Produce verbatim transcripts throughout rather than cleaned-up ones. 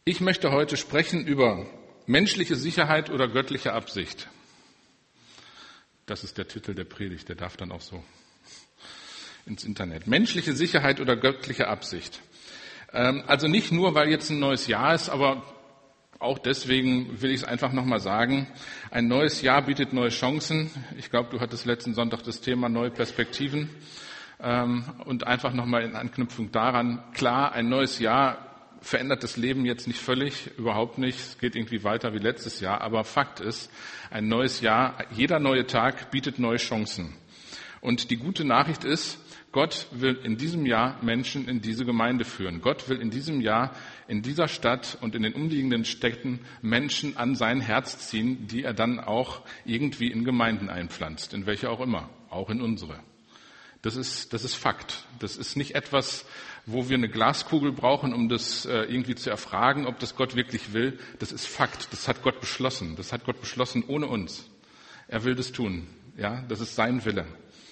Ich möchte heute sprechen über menschliche Sicherheit oder göttliche Absicht. Das ist der Titel der Predigt, der darf dann auch so ins Internet. Menschliche Sicherheit oder göttliche Absicht. Also nicht nur, weil jetzt ein neues Jahr ist, aber auch deswegen will ich es einfach nochmal sagen. Ein neues Jahr bietet neue Chancen. Ich glaube, du hattest letzten Sonntag das Thema neue Perspektiven. Und einfach nochmal in Anknüpfung daran, klar, ein neues Jahr verändert das Leben jetzt nicht völlig, überhaupt nicht. Es geht irgendwie weiter wie letztes Jahr. Aber Fakt ist, ein neues Jahr, jeder neue Tag bietet neue Chancen. Und die gute Nachricht ist, Gott will in diesem Jahr Menschen in diese Gemeinde führen. Gott will in diesem Jahr in dieser Stadt und in den umliegenden Städten Menschen an sein Herz ziehen, die er dann auch irgendwie in Gemeinden einpflanzt, in welche auch immer, auch in unsere. Das ist, das ist Fakt. Das ist nicht etwas, wo wir eine Glaskugel brauchen, um das äh, irgendwie zu erfragen, ob das Gott wirklich will. Das ist Fakt. Das hat Gott beschlossen. Das hat Gott beschlossen ohne uns. Er will das tun. Ja, das ist sein Wille.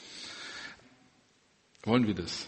Wollen wir das?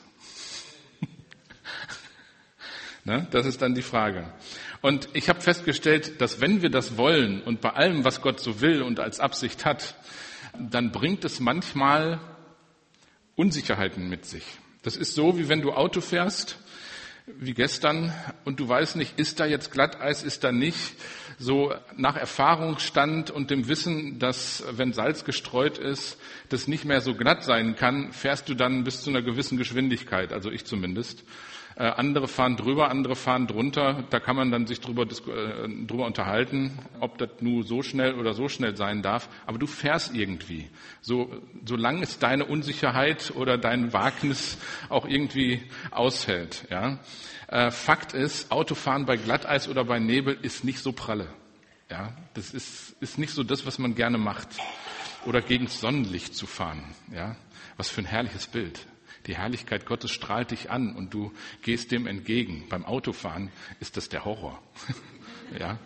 Ne? Das ist dann die Frage. Und ich habe festgestellt, dass wenn wir das wollen und bei allem, was Gott so will und als Absicht hat, dann bringt es manchmal Unsicherheiten mit sich. Das ist so, wie wenn du Auto fährst, wie gestern, und du weißt nicht, ist da jetzt Glatteis, ist da nicht. So nach Erfahrungsstand und dem Wissen, dass, wenn Salz gestreut ist, das nicht mehr so glatt sein kann, fährst du dann bis zu einer gewissen Geschwindigkeit, also ich zumindest. Äh, andere fahren drüber, andere fahren drunter. Da kann man dann sich drüber, äh, drüber unterhalten, ob das nur so schnell oder so schnell sein darf. Aber du fährst irgendwie. So, solange es deine Unsicherheit oder dein Wagnis auch irgendwie aushält. Ja. Äh, Fakt ist, Autofahren bei Glatteis oder bei Nebel ist nicht so pralle. Ja. Das ist, ist nicht so das, was man gerne macht. Oder gegen Sonnenlicht zu fahren. Ja. Was für ein herrliches Bild. Die Herrlichkeit Gottes strahlt dich an und du gehst dem entgegen. Beim Autofahren ist das der Horror. Ja.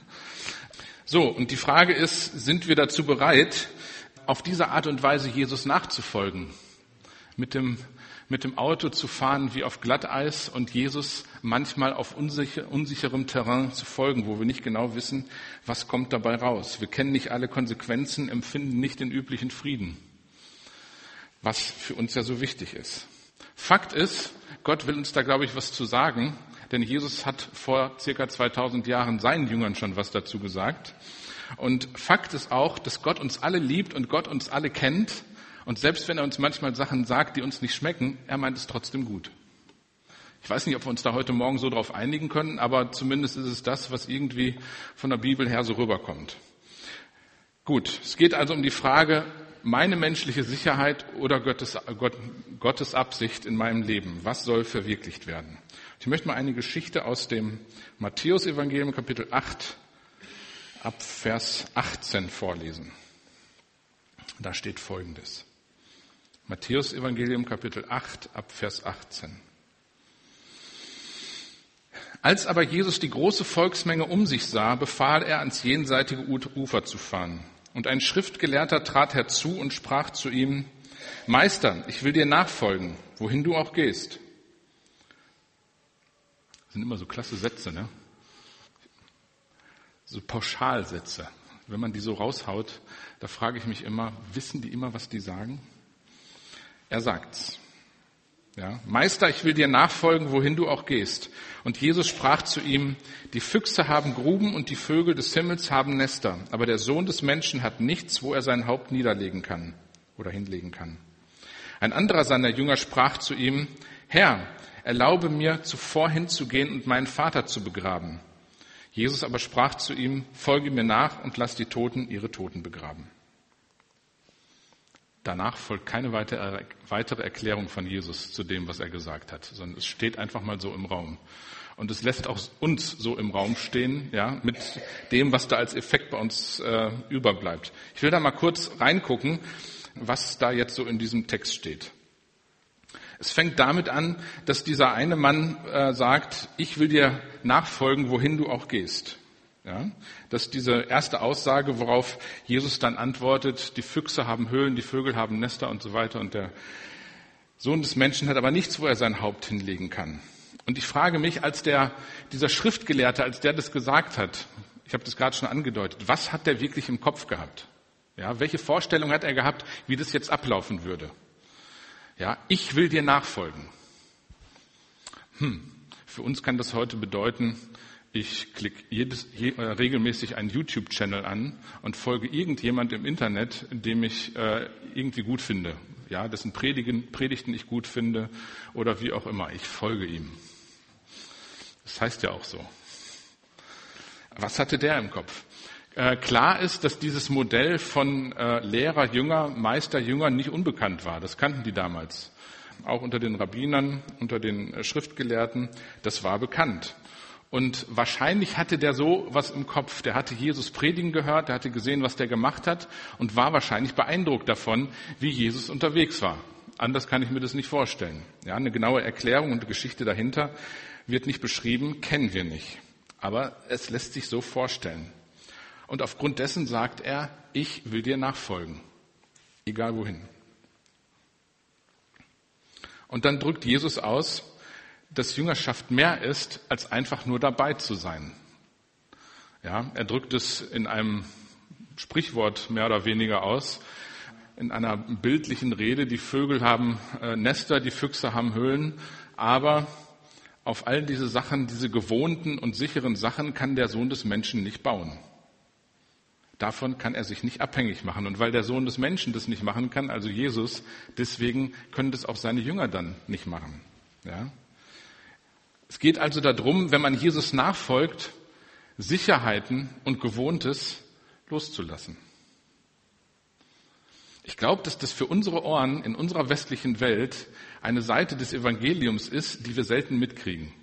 So, und die Frage ist, sind wir dazu bereit, auf diese Art und Weise Jesus nachzufolgen? Mit dem, mit dem Auto zu fahren wie auf Glatteis und Jesus manchmal auf unsicher, unsicherem Terrain zu folgen, wo wir nicht genau wissen, was kommt dabei raus. Wir kennen nicht alle Konsequenzen, empfinden nicht den üblichen Frieden. Was für uns ja so wichtig ist. Fakt ist, Gott will uns da, glaube ich, was zu sagen, denn Jesus hat vor circa zweitausend Jahren seinen Jüngern schon was dazu gesagt. Und Fakt ist auch, dass Gott uns alle liebt und Gott uns alle kennt. Und selbst wenn er uns manchmal Sachen sagt, die uns nicht schmecken, er meint es trotzdem gut. Ich weiß nicht, ob wir uns da heute Morgen so drauf einigen können, aber zumindest ist es das, was irgendwie von der Bibel her so rüberkommt. Gut, es geht also um die Frage, meine menschliche Sicherheit oder Gottes, Gott, Gottes Absicht in meinem Leben. Was soll verwirklicht werden? Ich möchte mal eine Geschichte aus dem Matthäus-Evangelium, Kapitel acht, ab Vers achtzehn vorlesen. Da steht Folgendes. Matthäus-Evangelium, Kapitel acht, ab Vers achtzehn. Als aber Jesus die große Volksmenge um sich sah, befahl er, ans jenseitige Ufer zu fahren. Und ein Schriftgelehrter trat herzu und sprach zu ihm, Meister, ich will dir nachfolgen, wohin du auch gehst. Das sind immer so klasse Sätze, ne? So Pauschalsätze. Wenn man die so raushaut, da frage ich mich immer, wissen die immer, was die sagen? Er sagt's. Ja, Meister, ich will dir nachfolgen, wohin du auch gehst. Und Jesus sprach zu ihm, die Füchse haben Gruben und die Vögel des Himmels haben Nester, aber der Sohn des Menschen hat nichts, wo er sein Haupt niederlegen kann oder hinlegen kann. Ein anderer seiner Jünger sprach zu ihm, Herr, erlaube mir, zuvor hinzugehen und meinen Vater zu begraben. Jesus aber sprach zu ihm, folge mir nach und lass die Toten ihre Toten begraben. Danach folgt keine weitere Erklärung von Jesus zu dem, was er gesagt hat, sondern es steht einfach mal so im Raum. Und es lässt auch uns so im Raum stehen, ja, mit dem, was da als Effekt bei uns äh, überbleibt. Ich will da mal kurz reingucken, was da jetzt so in diesem Text steht. Es fängt damit an, dass dieser eine Mann äh, sagt, ich will dir nachfolgen, wohin du auch gehst. Ja, das ist diese erste Aussage, worauf Jesus dann antwortet, die Füchse haben Höhlen, die Vögel haben Nester und so weiter und der Sohn des Menschen hat aber nichts, wo er sein Haupt hinlegen kann. Und ich frage mich, als der, dieser Schriftgelehrte, als der das gesagt hat, ich habe das gerade schon angedeutet, was hat der wirklich im Kopf gehabt? Ja, welche Vorstellung hat er gehabt, wie das jetzt ablaufen würde? Ja, ich will dir nachfolgen. Hm, für uns kann das heute bedeuten, ich klicke jedes, je, äh, regelmäßig einen YouTube-Channel an und folge irgendjemand im Internet, dem ich äh, irgendwie gut finde. Ja, dessen Predigen, Predigten ich gut finde oder wie auch immer. Ich folge ihm. Das heißt ja auch so. Was hatte der im Kopf? Äh, klar ist, dass dieses Modell von äh, Lehrer, Jünger, Meister, Jünger nicht unbekannt war. Das kannten die damals. Auch unter den Rabbinern, unter den äh, Schriftgelehrten. Das war bekannt. Und wahrscheinlich hatte der so was im Kopf. Der hatte Jesus predigen gehört, der hatte gesehen, was der gemacht hat und war wahrscheinlich beeindruckt davon, wie Jesus unterwegs war. Anders kann ich mir das nicht vorstellen. Ja, eine genaue Erklärung und eine Geschichte dahinter wird nicht beschrieben, kennen wir nicht. Aber es lässt sich so vorstellen. Und aufgrund dessen sagt er, ich will dir nachfolgen, egal wohin. Und dann drückt Jesus aus, dass Jüngerschaft mehr ist, als einfach nur dabei zu sein. Ja, er drückt es in einem Sprichwort mehr oder weniger aus, in einer bildlichen Rede. Die Vögel haben äh, Nester, die Füchse haben Höhlen, aber auf all diese Sachen, diese gewohnten und sicheren Sachen kann der Sohn des Menschen nicht bauen. Davon kann er sich nicht abhängig machen. Und weil der Sohn des Menschen das nicht machen kann, also Jesus, deswegen können das auch seine Jünger dann nicht machen. Ja? Es geht also darum, wenn man Jesus nachfolgt, Sicherheiten und Gewohntes loszulassen. Ich glaube, dass das für unsere Ohren in unserer westlichen Welt eine Seite des Evangeliums ist, die wir selten mitkriegen.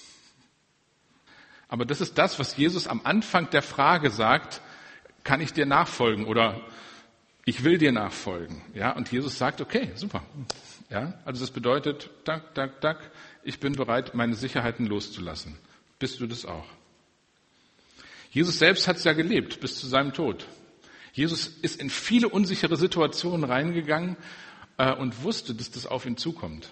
Aber das ist das, was Jesus am Anfang der Frage sagt, kann ich dir nachfolgen oder ich will dir nachfolgen. Ja, und Jesus sagt, okay, super. Ja, also das bedeutet, tak, tak, tak, ich bin bereit, meine Sicherheiten loszulassen. Bist du das auch? Jesus selbst hat es ja gelebt bis zu seinem Tod. Jesus ist in viele unsichere Situationen reingegangen äh, und wusste, dass das auf ihn zukommt.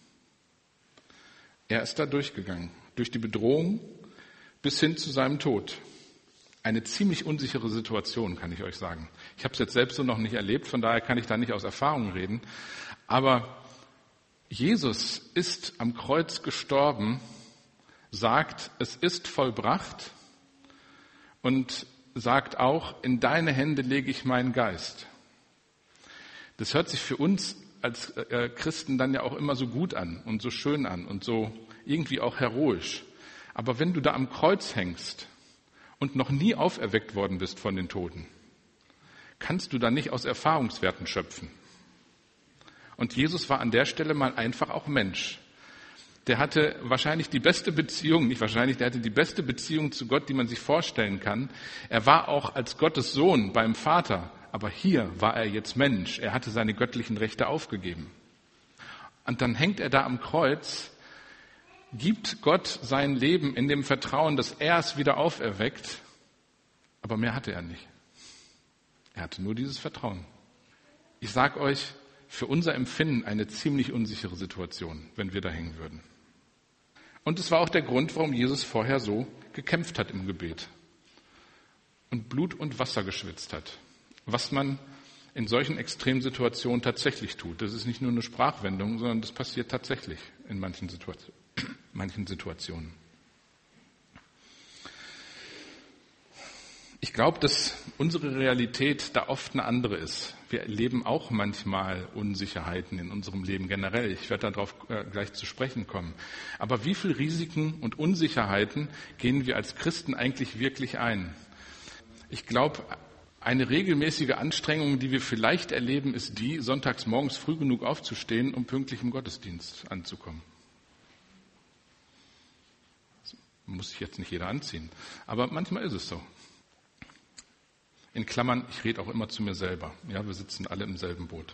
Er ist da durchgegangen, durch die Bedrohung bis hin zu seinem Tod. Eine ziemlich unsichere Situation, kann ich euch sagen. Ich habe es jetzt selbst so noch nicht erlebt, von daher kann ich da nicht aus Erfahrung reden. Aber Jesus ist am Kreuz gestorben, sagt, es ist vollbracht und sagt auch, in deine Hände lege ich meinen Geist. Das hört sich für uns als Christen dann ja auch immer so gut an und so schön an und so irgendwie auch heroisch. Aber wenn du da am Kreuz hängst und noch nie auferweckt worden bist von den Toten, kannst du da nicht aus Erfahrungswerten schöpfen. Und Jesus war an der Stelle mal einfach auch Mensch. Der hatte wahrscheinlich die beste Beziehung, nicht wahrscheinlich, der hatte die beste Beziehung zu Gott, die man sich vorstellen kann. Er war auch als Gottes Sohn beim Vater, aber hier war er jetzt Mensch. Er hatte seine göttlichen Rechte aufgegeben. Und dann hängt er da am Kreuz, gibt Gott sein Leben in dem Vertrauen, dass er es wieder auferweckt, aber mehr hatte er nicht. Er hatte nur dieses Vertrauen. Ich sag euch, für unser Empfinden eine ziemlich unsichere Situation, wenn wir da hängen würden. Und es war auch der Grund, warum Jesus vorher so gekämpft hat im Gebet und Blut und Wasser geschwitzt hat, was man in solchen Extremsituationen tatsächlich tut. Das ist nicht nur eine Sprachwendung, sondern das passiert tatsächlich in manchen Situationen. manchen Situationen. Ich glaube, dass unsere Realität da oft eine andere ist. Wir erleben auch manchmal Unsicherheiten in unserem Leben generell. Ich werde darauf gleich zu sprechen kommen. Aber wie viele Risiken und Unsicherheiten gehen wir als Christen eigentlich wirklich ein? Ich glaube, eine regelmäßige Anstrengung, die wir vielleicht erleben, ist die, sonntags morgens früh genug aufzustehen, um pünktlich im Gottesdienst anzukommen. Das muss sich jetzt nicht jeder anziehen, aber manchmal ist es so. In Klammern, ich rede auch immer zu mir selber. Ja, wir sitzen alle im selben Boot.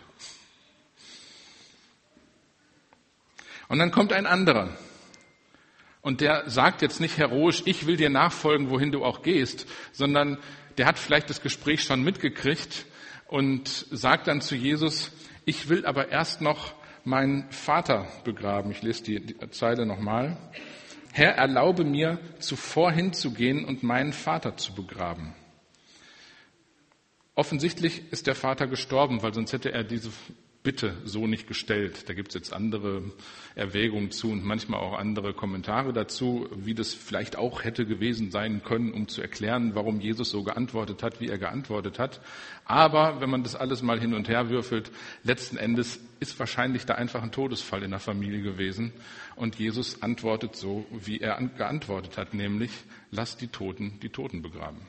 Und dann kommt ein anderer. Und der sagt jetzt nicht heroisch, ich will dir nachfolgen, wohin du auch gehst, sondern der hat vielleicht das Gespräch schon mitgekriegt und sagt dann zu Jesus, ich will aber erst noch meinen Vater begraben. Ich lese die, die Zeile nochmal. Herr, erlaube mir, zuvor hinzugehen und meinen Vater zu begraben. Offensichtlich ist der Vater gestorben, weil sonst hätte er diese Bitte so nicht gestellt. Da gibt es jetzt andere Erwägungen zu und manchmal auch andere Kommentare dazu, wie das vielleicht auch hätte gewesen sein können, um zu erklären, warum Jesus so geantwortet hat, wie er geantwortet hat. Aber wenn man das alles mal hin und her würfelt, letzten Endes ist wahrscheinlich da einfach ein Todesfall in der Familie gewesen. Und Jesus antwortet so, wie er geantwortet hat, nämlich, lass die Toten die Toten begraben.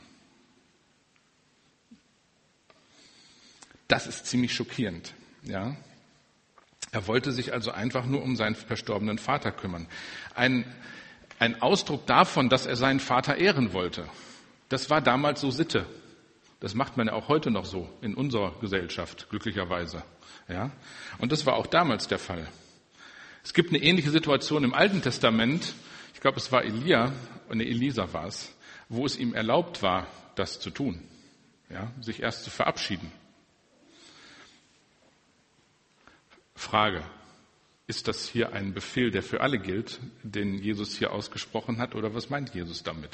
Das ist ziemlich schockierend. Ja, er wollte sich also einfach nur um seinen verstorbenen Vater kümmern. Ein, ein Ausdruck davon, dass er seinen Vater ehren wollte. Das war damals so Sitte. Das macht man ja auch heute noch so in unserer Gesellschaft, glücklicherweise. Ja, und das war auch damals der Fall. Es gibt eine ähnliche Situation im Alten Testament. Ich glaube, es war Elia, ne, Elisa war es, wo es ihm erlaubt war, das zu tun. Ja, sich erst zu verabschieden. Frage, ist das hier ein Befehl, der für alle gilt, den Jesus hier ausgesprochen hat, oder was meint Jesus damit?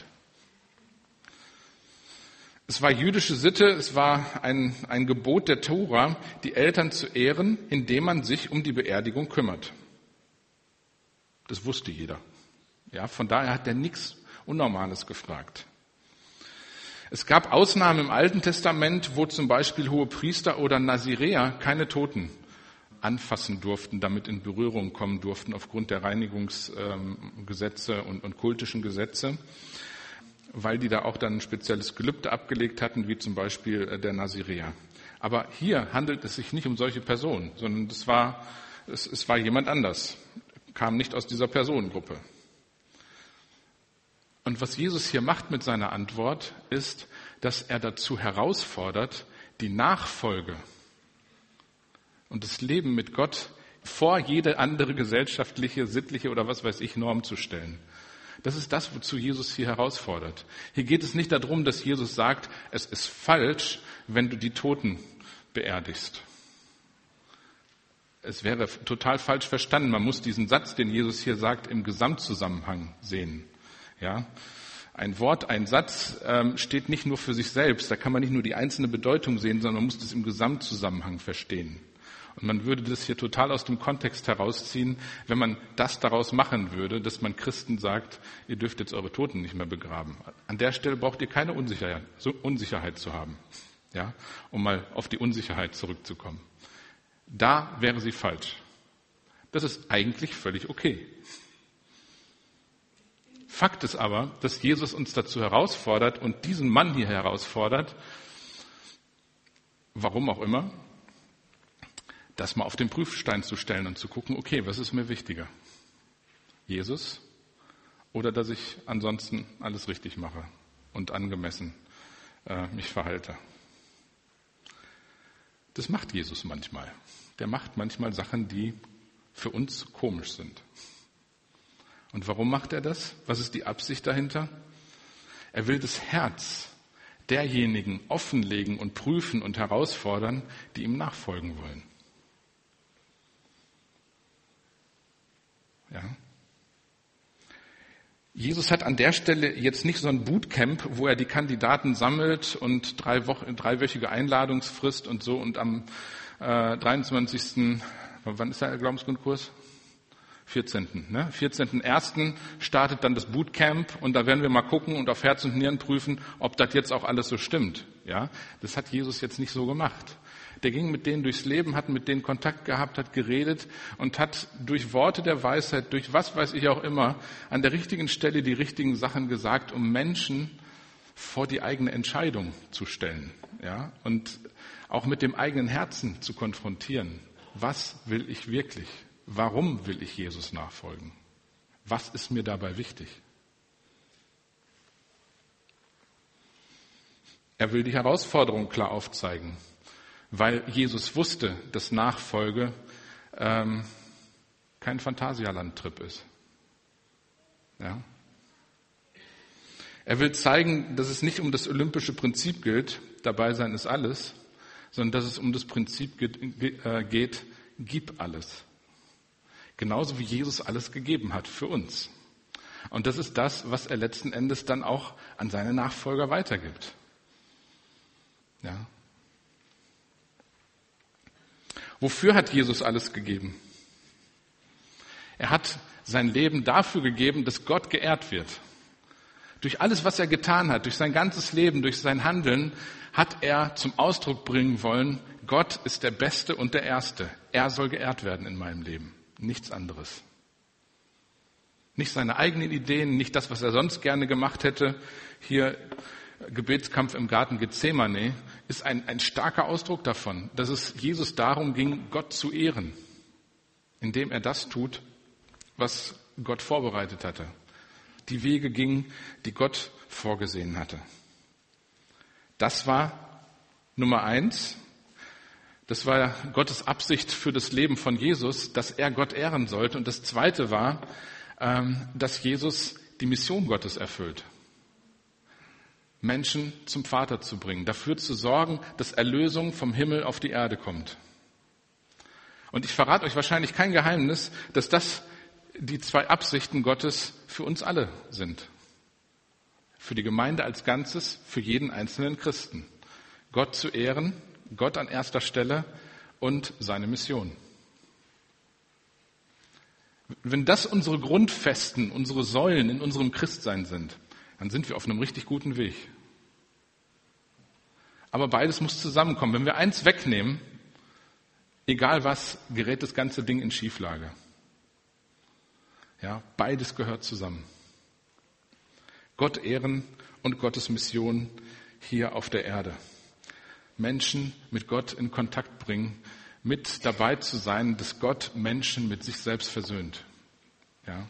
Es war jüdische Sitte, es war ein, ein Gebot der Tora, die Eltern zu ehren, indem man sich um die Beerdigung kümmert. Das wusste jeder. Ja, von daher hat er nichts Unnormales gefragt. Es gab Ausnahmen im Alten Testament, wo zum Beispiel Hohepriester oder Naziräer keine Toten anfassen durften, damit in Berührung kommen durften aufgrund der Reinigungsgesetze und, und kultischen Gesetze, weil die da auch dann ein spezielles Gelübde abgelegt hatten, wie zum Beispiel der Naziräer. Aber hier handelt es sich nicht um solche Personen, sondern es war, es, es war jemand anders, kam nicht aus dieser Personengruppe. Und was Jesus hier macht mit seiner Antwort, ist, dass er dazu herausfordert, die Nachfolge und das Leben mit Gott vor jede andere gesellschaftliche, sittliche oder was weiß ich Norm zu stellen. Das ist das, wozu Jesus hier herausfordert. Hier geht es nicht darum, dass Jesus sagt, es ist falsch, wenn du die Toten beerdigst. Es wäre total falsch verstanden. Man muss diesen Satz, den Jesus hier sagt, im Gesamtzusammenhang sehen. Ja, ein Wort, ein Satz ähm, steht nicht nur für sich selbst. Da kann man nicht nur die einzelne Bedeutung sehen, sondern man muss das im Gesamtzusammenhang verstehen. Und man würde das hier total aus dem Kontext herausziehen, wenn man das daraus machen würde, dass man Christen sagt, ihr dürft jetzt eure Toten nicht mehr begraben. An der Stelle braucht ihr keine Unsicherheit, so Unsicherheit zu haben, ja, um mal auf die Unsicherheit zurückzukommen. Da wäre sie falsch. Das ist eigentlich völlig okay. Fakt ist aber, dass Jesus uns dazu herausfordert und diesen Mann hier herausfordert, warum auch immer, das mal auf den Prüfstein zu stellen und zu gucken, okay, was ist mir wichtiger? Jesus oder dass ich ansonsten alles richtig mache und angemessen äh, mich verhalte? Das macht Jesus manchmal. Der macht manchmal Sachen, die für uns komisch sind. Und warum macht er das? Was ist die Absicht dahinter? Er will das Herz derjenigen offenlegen und prüfen und herausfordern, die ihm nachfolgen wollen. Ja. Jesus hat an der Stelle jetzt nicht so ein Bootcamp, wo er die Kandidaten sammelt und drei Wochen, dreiwöchige Einladungsfrist und so und am äh, dreiundzwanzigsten Wann ist der Glaubensgrundkurs? vierzehnten Ne? vierzehnten ersten startet dann das Bootcamp und da werden wir mal gucken und auf Herz und Nieren prüfen, ob das jetzt auch alles so stimmt. Ja, das hat Jesus jetzt nicht so gemacht. Der ging mit denen durchs Leben, hat mit denen Kontakt gehabt, hat geredet und hat durch Worte der Weisheit, durch was weiß ich auch immer, an der richtigen Stelle die richtigen Sachen gesagt, um Menschen vor die eigene Entscheidung zu stellen. Ja, und auch mit dem eigenen Herzen zu konfrontieren. Was will ich wirklich? Warum will ich Jesus nachfolgen? Was ist mir dabei wichtig? Er will die Herausforderung klar aufzeigen, weil Jesus wusste, dass Nachfolge ähm, kein Phantasialand-Trip ist. Ja? Er will zeigen, dass es nicht um das olympische Prinzip gilt, dabei sein ist alles, sondern dass es um das Prinzip geht, äh, geht gib alles. Genauso wie Jesus alles gegeben hat für uns. Und das ist das, was er letzten Endes dann auch an seine Nachfolger weitergibt. Ja. Wofür hat Jesus alles gegeben? Er hat sein Leben dafür gegeben, dass Gott geehrt wird. Durch alles, was er getan hat, durch sein ganzes Leben, durch sein Handeln, hat er zum Ausdruck bringen wollen, Gott ist der Beste und der Erste. Er soll geehrt werden in meinem Leben. Nichts anderes. Nicht seine eigenen Ideen, nicht das, was er sonst gerne gemacht hätte. Hier Gebetskampf im Garten Gethsemane ist ein, ein starker Ausdruck davon, dass es Jesus darum ging, Gott zu ehren, indem er das tut, was Gott vorbereitet hatte. Die Wege ging, die Gott vorgesehen hatte. Das war Nummer eins. Das war Gottes Absicht für das Leben von Jesus, dass er Gott ehren sollte. Und das zweite war, dass Jesus die Mission Gottes erfüllt. Menschen zum Vater zu bringen, dafür zu sorgen, dass Erlösung vom Himmel auf die Erde kommt. Und ich verrate euch wahrscheinlich kein Geheimnis, dass das die zwei Absichten Gottes für uns alle sind. Für die Gemeinde als Ganzes, für jeden einzelnen Christen. Gott zu ehren, Gott an erster Stelle und seine Mission. Wenn das unsere Grundfesten, unsere Säulen in unserem Christsein sind, dann sind wir auf einem richtig guten Weg. Aber beides muss zusammenkommen. Wenn wir eins wegnehmen, egal was, gerät das ganze Ding in Schieflage. Ja, beides gehört zusammen. Gott ehren und Gottes Mission hier auf der Erde. Menschen mit Gott in Kontakt bringen, mit dabei zu sein, dass Gott Menschen mit sich selbst versöhnt. Ja.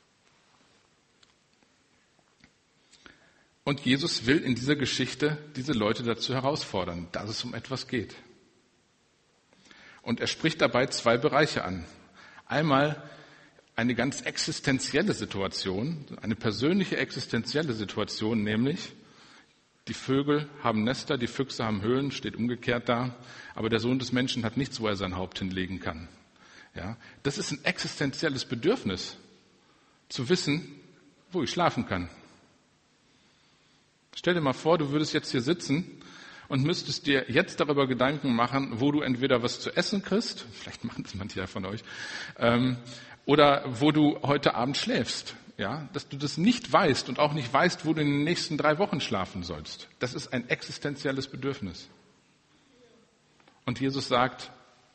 Und Jesus will in dieser Geschichte diese Leute dazu herausfordern, dass es um etwas geht. Und er spricht dabei zwei Bereiche an. Einmal eine ganz existenzielle Situation, eine persönliche existenzielle Situation, nämlich die Vögel haben Nester, die Füchse haben Höhlen, steht umgekehrt da, aber der Sohn des Menschen hat nichts, wo er sein Haupt hinlegen kann. Ja, das ist ein existenzielles Bedürfnis, zu wissen, wo ich schlafen kann. Stell dir mal vor, du würdest jetzt hier sitzen und müsstest dir jetzt darüber Gedanken machen, wo du entweder was zu essen kriegst, vielleicht machen das manche von euch, ähm, oder wo du heute Abend schläfst. Ja, dass du das nicht weißt und auch nicht weißt, wo du in den nächsten drei Wochen schlafen sollst. Das ist ein existenzielles Bedürfnis. Und Jesus sagt,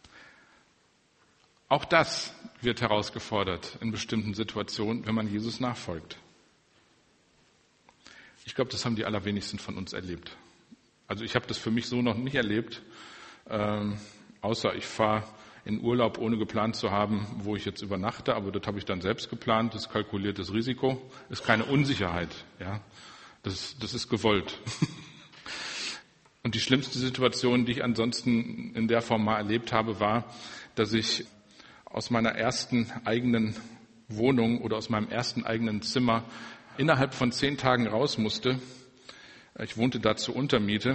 auch das wird herausgefordert in bestimmten Situationen, wenn man Jesus nachfolgt. Ich glaube, das haben die allerwenigsten von uns erlebt. Also ich habe das für mich so noch nicht erlebt, ähm, außer ich fahre in Urlaub, ohne geplant zu haben, wo ich jetzt übernachte, aber das habe ich dann selbst geplant, das ist kalkuliertes Risiko, ist keine Unsicherheit, ja, das, das ist gewollt. Und die schlimmste Situation, die ich ansonsten in der Form mal erlebt habe, war, dass ich aus meiner ersten eigenen Wohnung oder aus meinem ersten eigenen Zimmer innerhalb von zehn Tagen raus musste. Ich wohnte da zur Untermiete.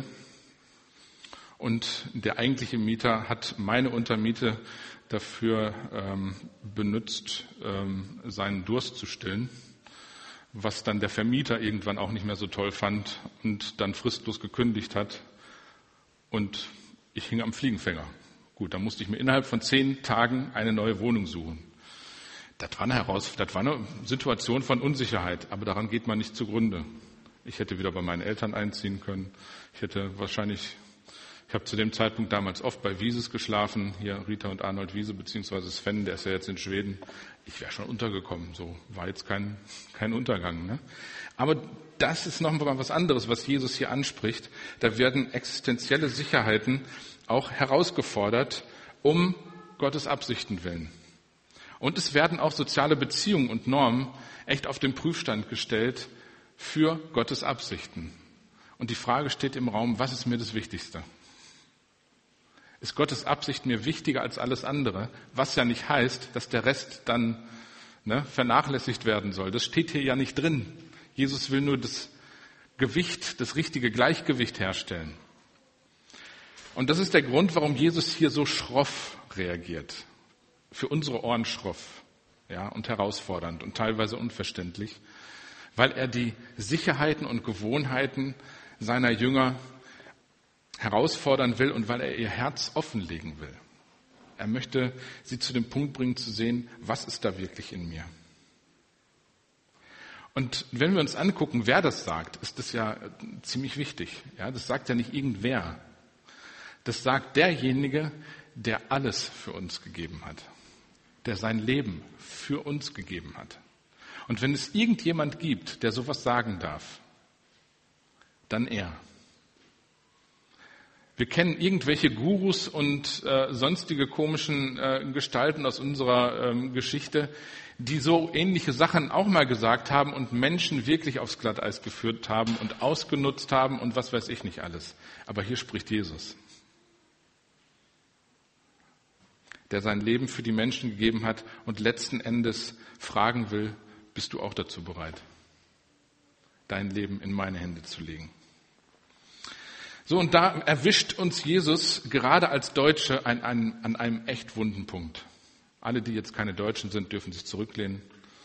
Und der eigentliche Mieter hat meine Untermiete dafür ähm, benutzt, ähm, seinen Durst zu stillen, was dann der Vermieter irgendwann auch nicht mehr so toll fand und dann fristlos gekündigt hat. Und ich hing am Fliegenfänger. Gut, dann musste ich mir innerhalb von zehn Tagen eine neue Wohnung suchen. Das war eine Heraus- das war eine Situation von Unsicherheit, aber daran geht man nicht zugrunde. Ich hätte wieder bei meinen Eltern einziehen können. Ich hätte wahrscheinlich Ich habe zu dem Zeitpunkt damals oft bei Wieses geschlafen, hier Rita und Arnold Wiese, beziehungsweise Sven, der ist ja jetzt in Schweden. Ich wäre schon untergekommen, so war jetzt kein, kein Untergang. Ne? Aber das ist noch mal was anderes, was Jesus hier anspricht. Da werden existenzielle Sicherheiten auch herausgefordert, um Gottes Absichten willen. Und es werden auch soziale Beziehungen und Normen echt auf den Prüfstand gestellt für Gottes Absichten. Und die Frage steht im Raum, was ist mir das Wichtigste? Ist Gottes Absicht mir wichtiger als alles andere, was ja nicht heißt, dass der Rest dann ne, vernachlässigt werden soll. Das steht hier ja nicht drin. Jesus will nur das Gewicht, das richtige Gleichgewicht herstellen. Und das ist der Grund, warum Jesus hier so schroff reagiert. Für unsere Ohren schroff. ja, und herausfordernd und teilweise unverständlich, weil er die Sicherheiten und Gewohnheiten seiner Jünger herausfordern will und weil er ihr Herz offenlegen will. Er möchte sie zu dem Punkt bringen, zu sehen, was ist da wirklich in mir. Und wenn wir uns angucken, wer das sagt, ist das ja ziemlich wichtig. Ja, das sagt ja nicht irgendwer. Das sagt derjenige, der alles für uns gegeben hat, der sein Leben für uns gegeben hat. Und wenn es irgendjemand gibt, der sowas sagen darf, dann er. Wir kennen irgendwelche Gurus und äh, sonstige komischen äh, Gestalten aus unserer ähm, Geschichte, die so ähnliche Sachen auch mal gesagt haben und Menschen wirklich aufs Glatteis geführt haben und ausgenutzt haben und was weiß ich nicht alles. Aber hier spricht Jesus, der sein Leben für die Menschen gegeben hat und letzten Endes fragen will, bist du auch dazu bereit, dein Leben in meine Hände zu legen? So, und da erwischt uns Jesus gerade als Deutsche an einem, an einem echt wunden Punkt. Alle, die jetzt keine Deutschen sind, dürfen sich zurücklehnen.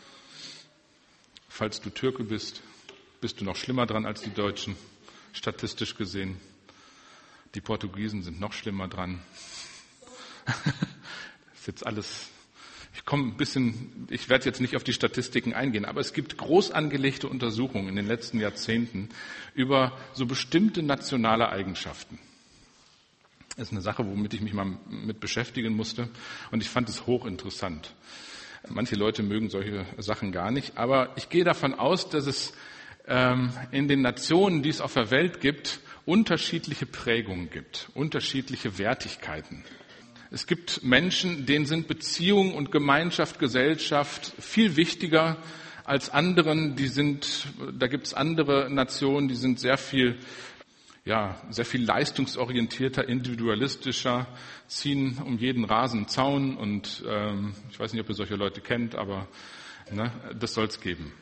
Falls du Türke bist, bist du noch schlimmer dran als die Deutschen, statistisch gesehen. Die Portugiesen sind noch schlimmer dran. Das ist jetzt alles, ich komme ein bisschen, ich werde jetzt nicht auf die Statistiken eingehen, aber es gibt groß angelegte Untersuchungen in den letzten Jahrzehnten über so bestimmte nationale Eigenschaften. Das ist eine Sache, womit ich mich mal mit beschäftigen musste und ich fand es hochinteressant. Manche Leute mögen solche Sachen gar nicht, aber ich gehe davon aus, dass es ähm, in den Nationen, die es auf der Welt gibt, unterschiedliche Prägungen gibt, unterschiedliche Wertigkeiten. Es gibt Menschen, denen sind Beziehung und Gemeinschaft, Gesellschaft viel wichtiger als anderen. Die sind, da gibt es andere Nationen, die sind sehr viel, ja, sehr viel leistungsorientierter, individualistischer, ziehen um jeden Rasen einen Zaun und ähm, ich weiß nicht, ob ihr solche Leute kennt, aber ne, das soll es geben.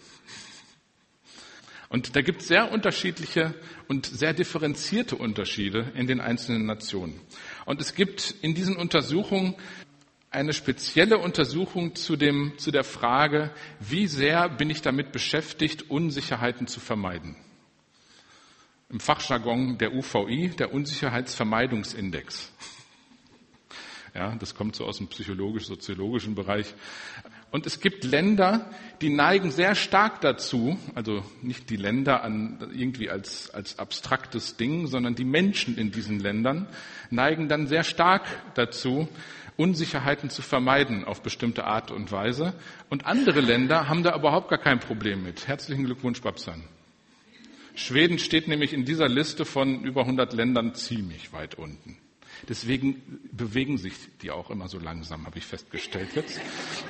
Und da gibt es sehr unterschiedliche und sehr differenzierte Unterschiede in den einzelnen Nationen. Und es gibt in diesen Untersuchungen eine spezielle Untersuchung zu dem, zu der Frage, wie sehr bin ich damit beschäftigt, Unsicherheiten zu vermeiden. Im Fachjargon der U V I, der Unsicherheitsvermeidungsindex. Ja, das kommt so aus dem psychologisch-soziologischen Bereich. Und es gibt Länder, die neigen sehr stark dazu, also nicht die Länder an, irgendwie als, als abstraktes Ding, sondern die Menschen in diesen Ländern neigen dann sehr stark dazu, Unsicherheiten zu vermeiden auf bestimmte Art und Weise. Und andere Länder haben da überhaupt gar kein Problem mit. Herzlichen Glückwunsch, Babsan. Schweden steht nämlich in dieser Liste von über hundert Ländern ziemlich weit unten. Deswegen bewegen sich die auch immer so langsam, habe ich festgestellt jetzt.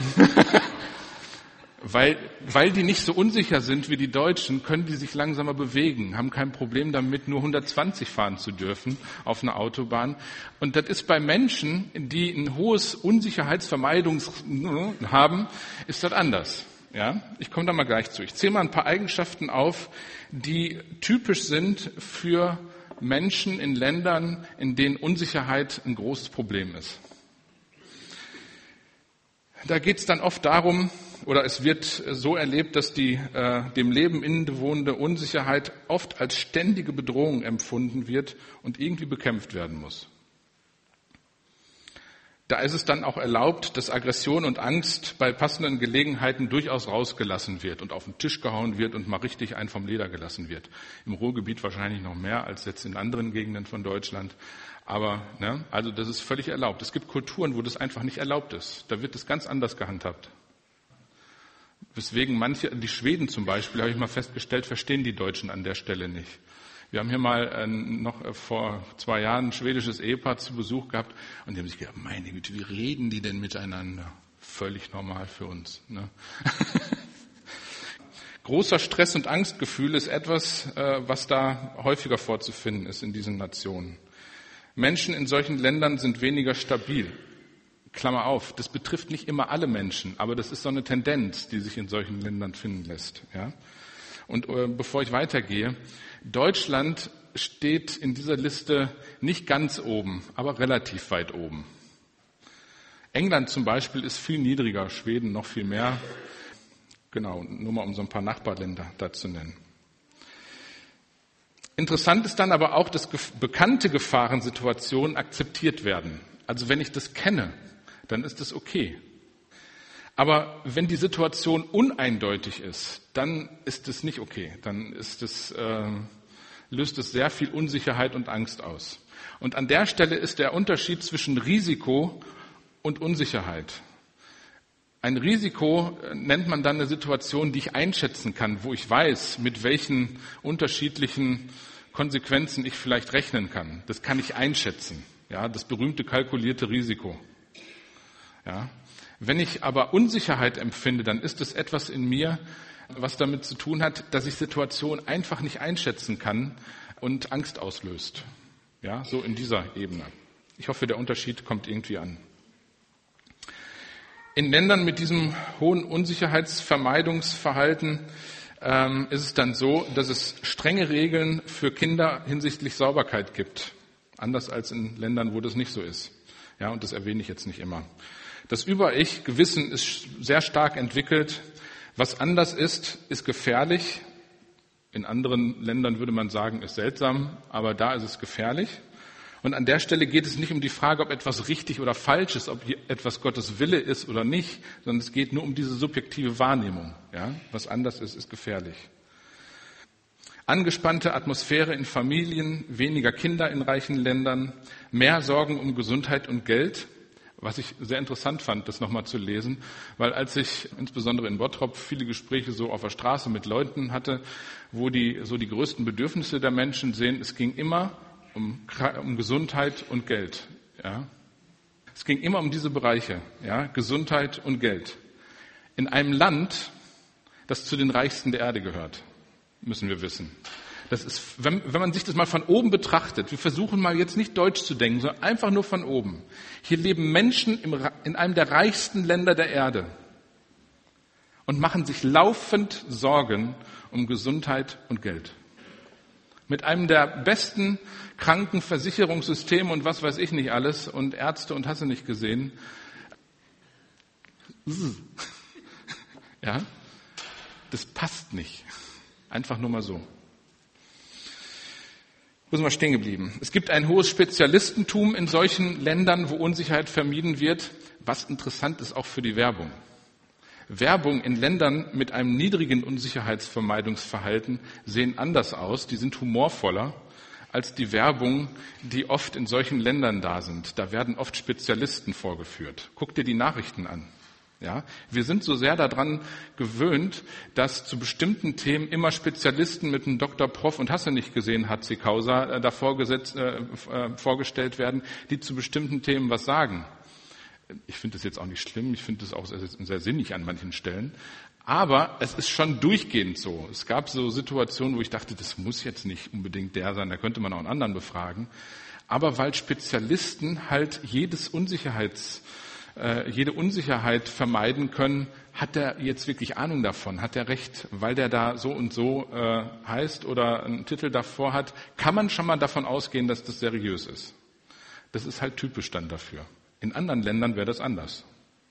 weil, weil die nicht so unsicher sind wie die Deutschen, können die sich langsamer bewegen, haben kein Problem damit, nur hundertzwanzig fahren zu dürfen auf einer Autobahn. Und das ist bei Menschen, die ein hohes Unsicherheitsvermeidungs haben, ist das anders. Ja, ich komme da mal gleich zu. Ich zähle mal ein paar Eigenschaften auf, die typisch sind für Menschen in Ländern, in denen Unsicherheit ein großes Problem ist. Da geht es dann oft darum, oder es wird so erlebt, dass die äh, dem Leben innewohnende Unsicherheit oft als ständige Bedrohung empfunden wird und irgendwie bekämpft werden muss. Da ist es dann auch erlaubt, dass Aggression und Angst bei passenden Gelegenheiten durchaus rausgelassen wird und auf den Tisch gehauen wird und mal richtig einen vom Leder gelassen wird. Im Ruhrgebiet wahrscheinlich noch mehr als jetzt in anderen Gegenden von Deutschland. Aber, ne, also das ist völlig erlaubt. Es gibt Kulturen, wo das einfach nicht erlaubt ist. Da wird das ganz anders gehandhabt. Weswegen manche, die Schweden zum Beispiel, habe ich mal festgestellt, verstehen die Deutschen an der Stelle nicht. Wir haben hier mal äh, noch vor zwei Jahren ein schwedisches Ehepaar zu Besuch gehabt und die haben sich gedacht, meine Güte, wie reden die denn miteinander? Völlig normal für uns. Ne? Großer Stress- und Angstgefühl ist etwas, äh, was da häufiger vorzufinden ist in diesen Nationen. Menschen in solchen Ländern sind weniger stabil. Klammer auf, das betrifft nicht immer alle Menschen, aber das ist so eine Tendenz, die sich in solchen Ländern finden lässt. Ja? Und äh, bevor ich weitergehe, Deutschland steht in dieser Liste nicht ganz oben, aber relativ weit oben. England zum Beispiel ist viel niedriger, Schweden noch viel mehr. Genau, nur mal um so ein paar Nachbarländer da zu nennen. Interessant ist dann aber auch, dass bekannte Gefahrensituationen akzeptiert werden. Also wenn ich das kenne, dann ist das okay. Aber wenn die Situation uneindeutig ist, dann ist es nicht okay. Dann ist es, äh, löst es sehr viel Unsicherheit und Angst aus. Und an der Stelle ist der Unterschied zwischen Risiko und Unsicherheit. Ein Risiko nennt man dann eine Situation, die ich einschätzen kann, wo ich weiß, mit welchen unterschiedlichen Konsequenzen ich vielleicht rechnen kann. Das kann ich einschätzen. Ja, das berühmte kalkulierte Risiko. Ja. Wenn ich aber Unsicherheit empfinde, dann ist es etwas in mir, was damit zu tun hat, dass ich Situationen einfach nicht einschätzen kann und Angst auslöst. Ja, so in dieser Ebene. Ich hoffe, der Unterschied kommt irgendwie an. In Ländern mit diesem hohen Unsicherheitsvermeidungsverhalten ähm, ist es dann so, dass es strenge Regeln für Kinder hinsichtlich Sauberkeit gibt. Anders als in Ländern, wo das nicht so ist. Ja, und das erwähne ich jetzt nicht immer. Das Über-Ich-Gewissen ist sehr stark entwickelt. Was anders ist, ist gefährlich. In anderen Ländern würde man sagen, ist seltsam, aber da ist es gefährlich. Und an der Stelle geht es nicht um die Frage, ob etwas richtig oder falsch ist, ob hier etwas Gottes Wille ist oder nicht, sondern es geht nur um diese subjektive Wahrnehmung. Ja? Was anders ist, ist gefährlich. Angespannte Atmosphäre in Familien, weniger Kinder in reichen Ländern, mehr Sorgen um Gesundheit und Geld, was ich sehr interessant fand, das nochmal zu lesen, weil als ich insbesondere in Bottrop viele Gespräche so auf der Straße mit Leuten hatte, wo die so die größten Bedürfnisse der Menschen sehen, es ging immer um, um Gesundheit und Geld. Ja. Es ging immer um diese Bereiche, ja, Gesundheit und Geld. In einem Land, das zu den reichsten der Erde gehört, müssen wir wissen. Das ist, wenn, wenn man sich das mal von oben betrachtet, wir versuchen mal jetzt nicht deutsch zu denken, sondern einfach nur von oben. Hier leben Menschen im, in einem der reichsten Länder der Erde und machen sich laufend Sorgen um Gesundheit und Geld. Mit einem der besten Krankenversicherungssysteme und was weiß ich nicht alles und Ärzte und hast du nicht gesehen. Ja, das passt nicht. Einfach nur mal so. Wo sind wir stehen geblieben? Es gibt ein hohes Spezialistentum in solchen Ländern, wo Unsicherheit vermieden wird, was interessant ist auch für die Werbung. Werbung in Ländern mit einem niedrigen Unsicherheitsvermeidungsverhalten sehen anders aus, die sind humorvoller als die Werbung, die oft in solchen Ländern da sind. Da werden oft Spezialisten vorgeführt. Guck dir die Nachrichten an. Ja, wir sind so sehr daran gewöhnt, dass zu bestimmten Themen immer Spezialisten mit einem Doktor Prof und hast du nicht gesehen, H C Causa, äh, da vorgesetzt, äh, äh, vorgestellt werden, die zu bestimmten Themen was sagen. Ich finde das jetzt auch nicht schlimm, ich finde das auch sehr, sehr sinnig an manchen Stellen. Aber es ist schon durchgehend so. Es gab so Situationen, wo ich dachte, das muss jetzt nicht unbedingt der sein, da könnte man auch einen anderen befragen. Aber weil Spezialisten halt jedes Unsicherheits jede Unsicherheit vermeiden können, hat er jetzt wirklich Ahnung davon? Hat er recht, weil der da so und so äh, heißt oder einen Titel davor hat? Kann man schon mal davon ausgehen, dass das seriös ist? Das ist halt typisch dann dafür. In anderen Ländern wäre das anders.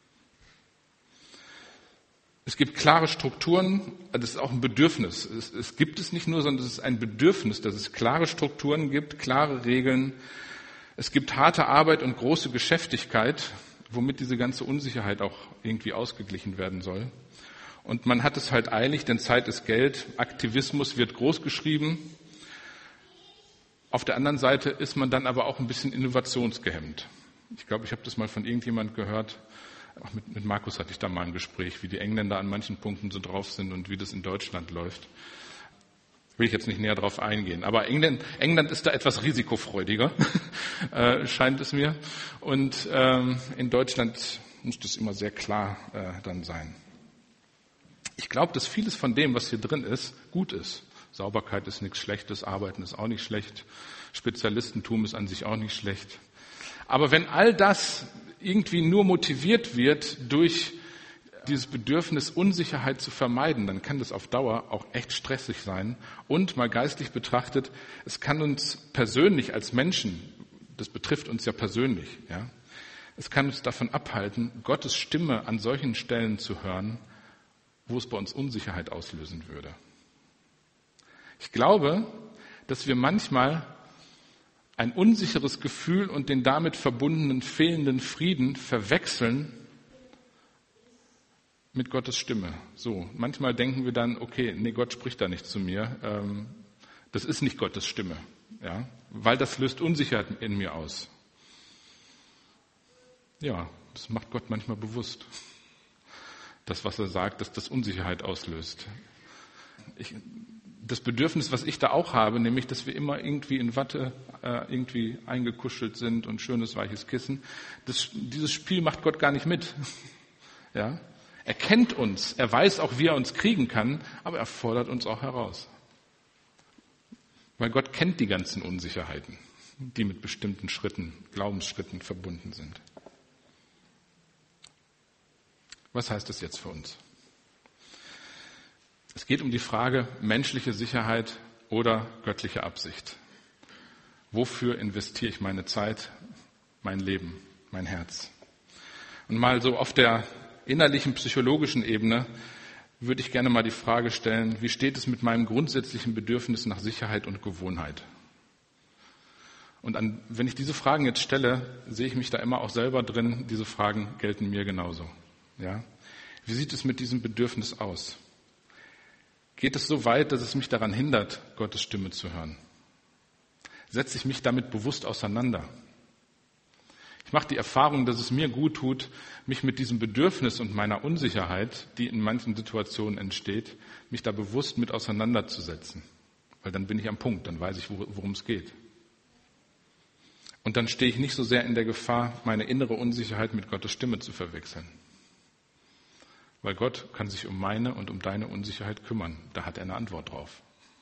Es gibt klare Strukturen, das ist auch ein Bedürfnis. Es, es gibt es nicht nur, sondern es ist ein Bedürfnis, dass es klare Strukturen gibt, klare Regeln. Es gibt harte Arbeit und große Geschäftigkeit, womit diese ganze Unsicherheit auch irgendwie ausgeglichen werden soll. Und man hat es halt eilig, denn Zeit ist Geld. Aktivismus wird groß geschrieben. Auf der anderen Seite ist man dann aber auch ein bisschen innovationsgehemmt. Ich glaube, ich habe das mal von irgendjemand gehört. Auch mit, mit Markus hatte ich da mal ein Gespräch, wie die Engländer an manchen Punkten so drauf sind und wie das in Deutschland läuft. Will ich jetzt nicht näher drauf eingehen. Aber England, England ist da etwas risikofreudiger, äh, scheint es mir. Und ähm, in Deutschland muss das immer sehr klar äh, dann sein. Ich glaube, dass vieles von dem, was hier drin ist, gut ist. Sauberkeit ist nichts Schlechtes, Arbeiten ist auch nicht schlecht, Spezialistentum ist an sich auch nicht schlecht. Aber wenn all das irgendwie nur motiviert wird durch dieses Bedürfnis, Unsicherheit zu vermeiden, dann kann das auf Dauer auch echt stressig sein. Und mal geistlich betrachtet, es kann uns persönlich als Menschen, das betrifft uns ja persönlich, ja, Es kann uns davon abhalten, Gottes Stimme an solchen Stellen zu hören, wo es bei uns Unsicherheit auslösen würde. Ich glaube, dass wir manchmal ein unsicheres Gefühl und den damit verbundenen fehlenden Frieden verwechseln mit Gottes Stimme. So, manchmal denken wir dann, okay, nee, Gott spricht da nicht zu mir. Ähm, das ist nicht Gottes Stimme, ja, weil das löst Unsicherheit in mir aus. Ja, das macht Gott manchmal bewusst. Das, was er sagt, dass das Unsicherheit auslöst. Ich, das Bedürfnis, was ich da auch habe, nämlich, dass wir immer irgendwie in Watte äh, irgendwie eingekuschelt sind und schönes, weiches Kissen, das, dieses Spiel macht Gott gar nicht mit. Ja? Er kennt uns, er weiß auch, wie er uns kriegen kann, aber er fordert uns auch heraus. Weil Gott kennt die ganzen Unsicherheiten, die mit bestimmten Schritten, Glaubensschritten verbunden sind. Was heißt das jetzt für uns? Es geht um die Frage menschliche Sicherheit oder göttliche Absicht. Wofür investiere ich meine Zeit, mein Leben, mein Herz? Und mal so auf der innerlichen psychologischen Ebene würde ich gerne mal die Frage stellen, wie steht es mit meinem grundsätzlichen Bedürfnis nach Sicherheit und Gewohnheit? Und an, wenn ich diese Fragen jetzt stelle, sehe ich mich da immer auch selber drin, diese Fragen gelten mir genauso. Ja? Wie sieht es mit diesem Bedürfnis aus? Geht es so weit, dass es mich daran hindert, Gottes Stimme zu hören? Setze ich mich damit bewusst auseinander? Ich mache die Erfahrung, dass es mir gut tut, mich mit diesem Bedürfnis und meiner Unsicherheit, die in manchen Situationen entsteht, mich da bewusst mit auseinanderzusetzen. Weil dann bin ich am Punkt, dann weiß ich, worum es geht. Und dann stehe ich nicht so sehr in der Gefahr, meine innere Unsicherheit mit Gottes Stimme zu verwechseln. Weil Gott kann sich um meine und um deine Unsicherheit kümmern. Da hat er eine Antwort drauf.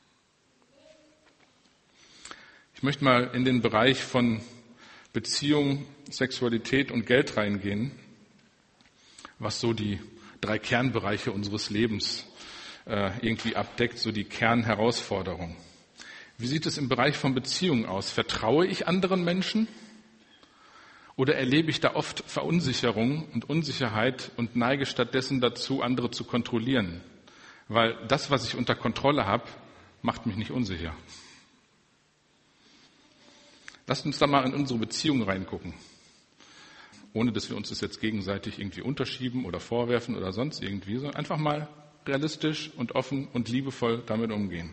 Ich möchte mal in den Bereich von Beziehung, Sexualität und Geld reingehen, was so die drei Kernbereiche unseres Lebens äh, irgendwie abdeckt, so die Kernherausforderung. Wie sieht es im Bereich von Beziehungen aus? Vertraue ich anderen Menschen oder erlebe ich da oft Verunsicherung und Unsicherheit und neige stattdessen dazu, andere zu kontrollieren? Weil das, was ich unter Kontrolle habe, macht mich nicht unsicher. Lasst uns da mal in unsere Beziehung reingucken. Ohne, dass wir uns das jetzt gegenseitig irgendwie unterschieben oder vorwerfen oder sonst irgendwie, sondern einfach mal realistisch und offen und liebevoll damit umgehen.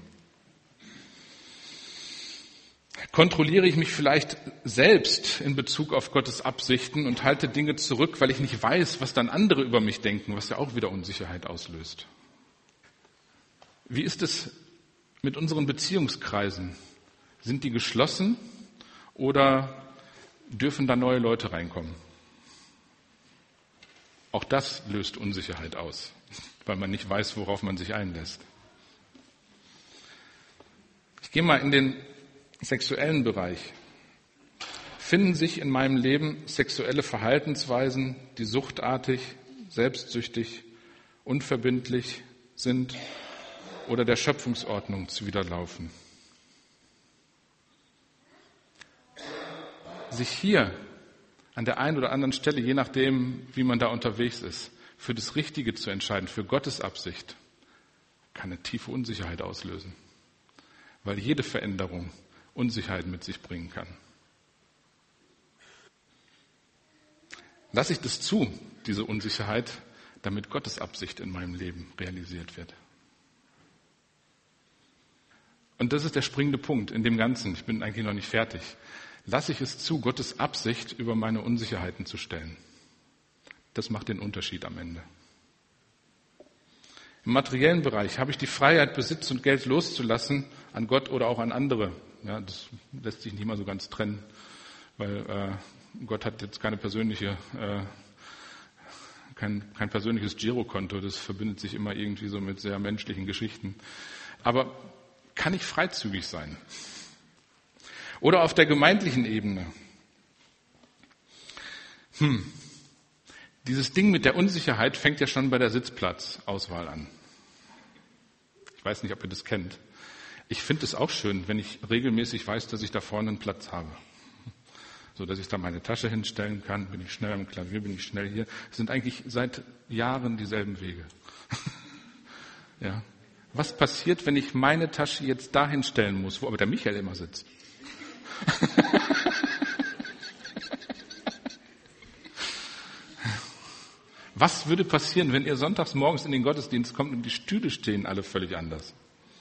Kontrolliere ich mich vielleicht selbst in Bezug auf Gottes Absichten und halte Dinge zurück, weil ich nicht weiß, was dann andere über mich denken, was ja auch wieder Unsicherheit auslöst? Wie ist es mit unseren Beziehungskreisen? Sind die geschlossen? Oder dürfen da neue Leute reinkommen? Auch das löst Unsicherheit aus, weil man nicht weiß, worauf man sich einlässt. Ich gehe mal in den sexuellen Bereich. Finden sich in meinem Leben sexuelle Verhaltensweisen, die suchtartig, selbstsüchtig, unverbindlich sind oder der Schöpfungsordnung zuwiderlaufen? Sich hier an der einen oder anderen Stelle, je nachdem, wie man da unterwegs ist, für das Richtige zu entscheiden, für Gottes Absicht, kann eine tiefe Unsicherheit auslösen. Weil jede Veränderung Unsicherheit mit sich bringen kann. Lasse ich das zu, diese Unsicherheit, damit Gottes Absicht in meinem Leben realisiert wird? Und das ist der springende Punkt in dem Ganzen. Ich bin eigentlich noch nicht fertig. Lasse ich es zu, Gottes Absicht über meine Unsicherheiten zu stellen. Das macht den Unterschied am Ende. Im materiellen Bereich habe ich die Freiheit, Besitz und Geld loszulassen an Gott oder auch an andere. Ja, das lässt sich nicht mal so ganz trennen, weil äh, Gott hat jetzt keine persönliche, äh, kein, kein persönliches Girokonto. Das verbindet sich immer irgendwie so mit sehr menschlichen Geschichten. Aber kann ich freizügig sein? Oder auf der gemeindlichen Ebene. Hm. Dieses Ding mit der Unsicherheit fängt ja schon bei der Sitzplatzauswahl an. Ich weiß nicht, ob ihr das kennt. Ich finde es auch schön, wenn ich regelmäßig weiß, dass ich da vorne einen Platz habe. so dass ich da meine Tasche hinstellen kann. Bin ich schnell am Klavier, bin ich schnell hier. Es sind eigentlich seit Jahren dieselben Wege. Ja. Was passiert, wenn ich meine Tasche jetzt dahin stellen muss, wo aber der Michael immer sitzt? Was würde passieren, wenn ihr sonntags morgens in den Gottesdienst kommt und die Stühle stehen alle völlig anders?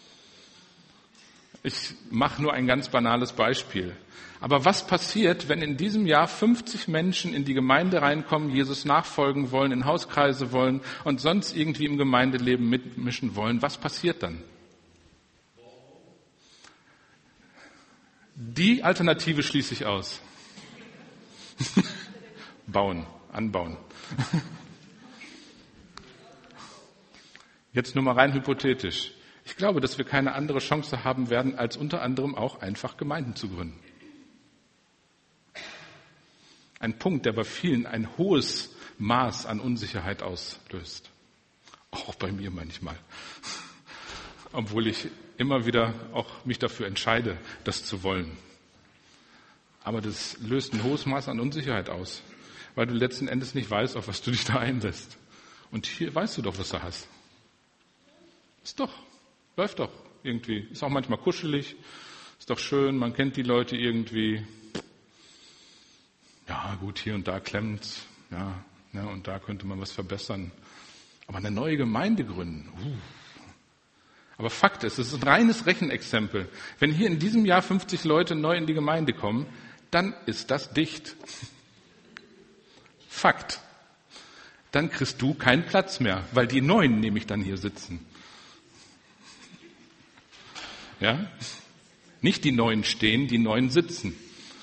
Ich mache nur ein ganz banales Beispiel. Aber was passiert, wenn in diesem Jahr fünfzig Menschen in die Gemeinde reinkommen, Jesus nachfolgen wollen, in Hauskreise wollen und sonst irgendwie im Gemeindeleben mitmischen wollen? Was passiert dann? Die Alternative schließe ich aus. Bauen, anbauen. Jetzt nur mal rein hypothetisch. Ich glaube, dass wir keine andere Chance haben werden, als unter anderem auch einfach Gemeinden zu gründen. Ein Punkt, der bei vielen ein hohes Maß an Unsicherheit auslöst. Auch bei mir manchmal. Obwohl ich immer wieder auch mich dafür entscheide, das zu wollen. Aber das löst ein hohes Maß an Unsicherheit aus, weil du letzten Endes nicht weißt, auf was du dich da einlässt. Und hier weißt du doch, was du hast. Ist doch, läuft doch irgendwie. Ist auch manchmal kuschelig, ist doch schön, man kennt die Leute irgendwie. Ja gut, hier und da klemmt's, ja, ja, und da könnte man was verbessern. Aber eine neue Gemeinde gründen, uh. Aber Fakt ist, es ist ein reines Rechenexempel. Wenn hier in diesem Jahr fünfzig Leute neu in die Gemeinde kommen, dann ist das dicht. Fakt. Dann kriegst du keinen Platz mehr, weil die Neuen nämlich dann hier sitzen. Ja? Nicht die Neuen stehen, die Neuen sitzen.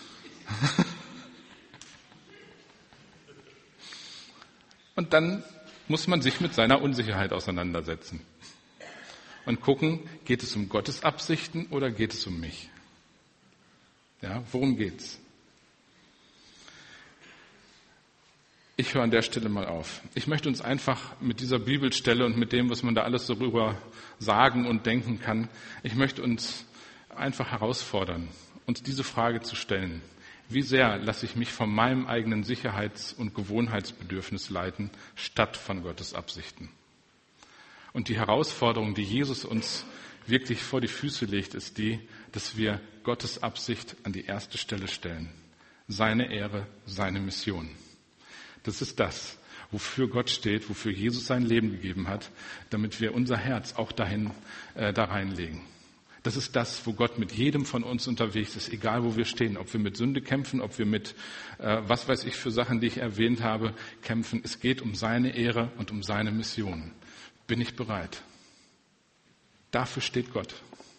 Und dann muss man sich mit seiner Unsicherheit auseinandersetzen. Und gucken, geht es um Gottes Absichten oder geht es um mich? Ja, worum geht's? Ich höre an der Stelle mal auf. Ich möchte uns einfach mit dieser Bibelstelle und mit dem, was man da alles darüber sagen und denken kann, ich möchte uns einfach herausfordern, uns diese Frage zu stellen. Wie sehr lasse ich mich von meinem eigenen Sicherheits- und Gewohnheitsbedürfnis leiten, statt von Gottes Absichten? Und die Herausforderung, die Jesus uns wirklich vor die Füße legt, ist die, dass wir Gottes Absicht an die erste Stelle stellen. Seine Ehre, seine Mission. Das ist das, wofür Gott steht, wofür Jesus sein Leben gegeben hat, damit wir unser Herz auch dahin, äh, da reinlegen. Das ist das, wo Gott mit jedem von uns unterwegs ist, egal wo wir stehen, ob wir mit Sünde kämpfen, ob wir mit, äh, was weiß ich für Sachen, die ich erwähnt habe, kämpfen. Es geht um seine Ehre und um seine Mission. Bin ich bereit? Dafür steht Gott.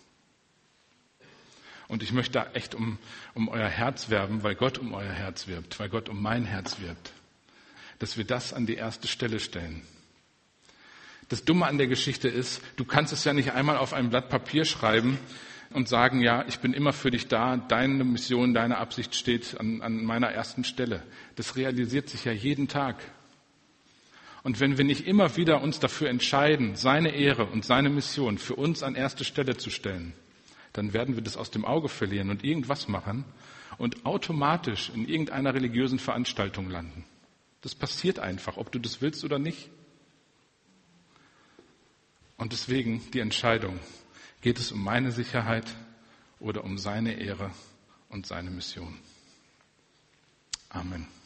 Und ich möchte da echt um, um euer Herz werben, weil Gott um euer Herz wirbt, weil Gott um mein Herz wirbt. Dass wir das an die erste Stelle stellen. Das Dumme an der Geschichte ist, du kannst es ja nicht einmal auf ein Blatt Papier schreiben und sagen, ja, ich bin immer für dich da, deine Mission, deine Absicht steht an, an meiner ersten Stelle. Das realisiert sich ja jeden Tag. Und wenn wir nicht immer wieder uns dafür entscheiden, seine Ehre und seine Mission für uns an erste Stelle zu stellen, dann werden wir das aus dem Auge verlieren und irgendwas machen und automatisch in irgendeiner religiösen Veranstaltung landen. Das passiert einfach, ob du das willst oder nicht. Und deswegen die Entscheidung, geht es um meine Sicherheit oder um seine Ehre und seine Mission? Amen.